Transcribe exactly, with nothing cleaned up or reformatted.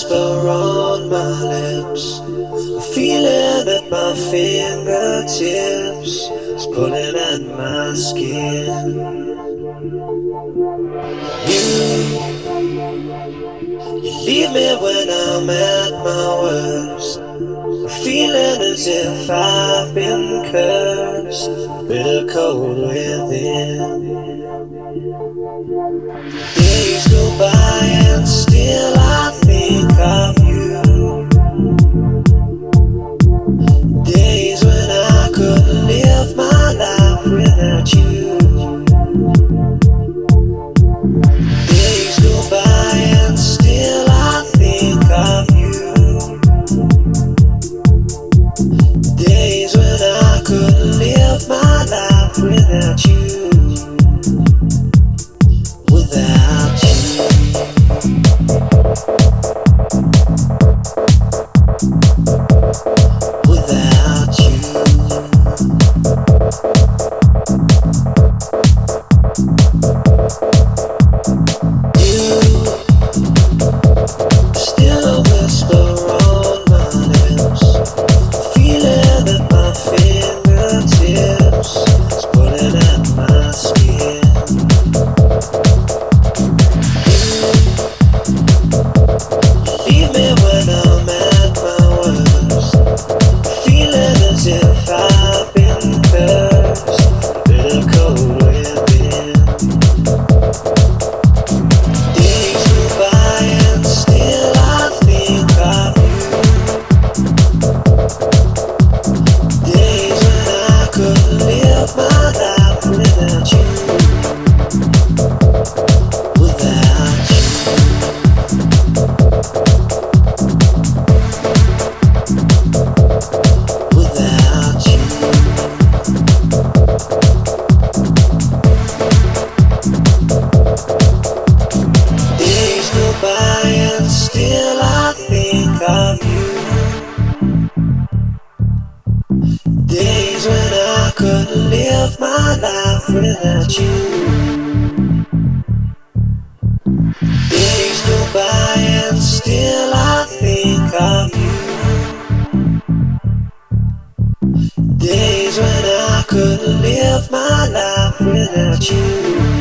whisper on my lips, a feeling at my fingertips is pulling at my skin. You, you leave me when I'm at my worst, a feeling as if I've been cursed, bitter cold within. Days go by and still I think of you. Days when I couldn't live my life without you. Days go by and still I think of you. Days when I couldn't live my life without you. Without you. Without you. You still a whisper on my lips, feeling at my fingertips, it's pulling at my skin. Leave me when I'm at my worst, feeling as if I've been cursed, bitter cold within. Days go by and still I think of you. Days when I couldn't live my life without you. Without you. Without you. Days go by and still I think of you. Days when I couldn't live my life without you. Days go by and still I think of you. Days when I couldn't live my life without you.